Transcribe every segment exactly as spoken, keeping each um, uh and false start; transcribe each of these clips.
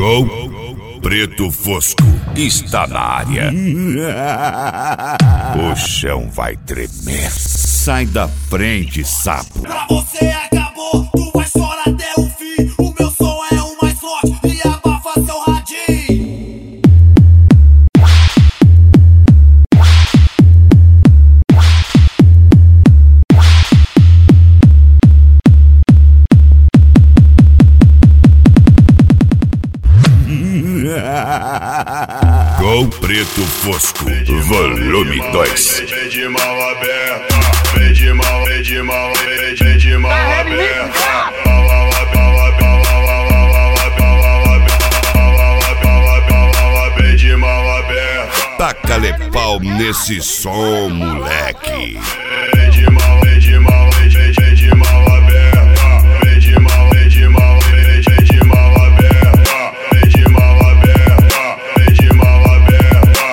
Gol Preto Fosco está na área. O chão vai tremer. Sai da frente, sapo. Pra você acabou, tu vai chorar até o fim. O meu som é o mais forte e abafa seu radinho. Gol Preto Fosco, volume dois. Vem de mal aberta, vem de mal, vem de mal, vem de mal aberta. Vem de mal aberta. Taca-lhe pau nesse som, moleque. Vem de mal, vem de mal, vem de mal aberta. Vem de mal, vem de mal, vem de mal aberta. Vem de mal aberta, vem de mal aberta.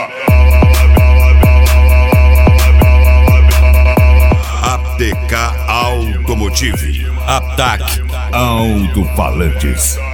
A T K Automotive. Ataque Alto-Falantes.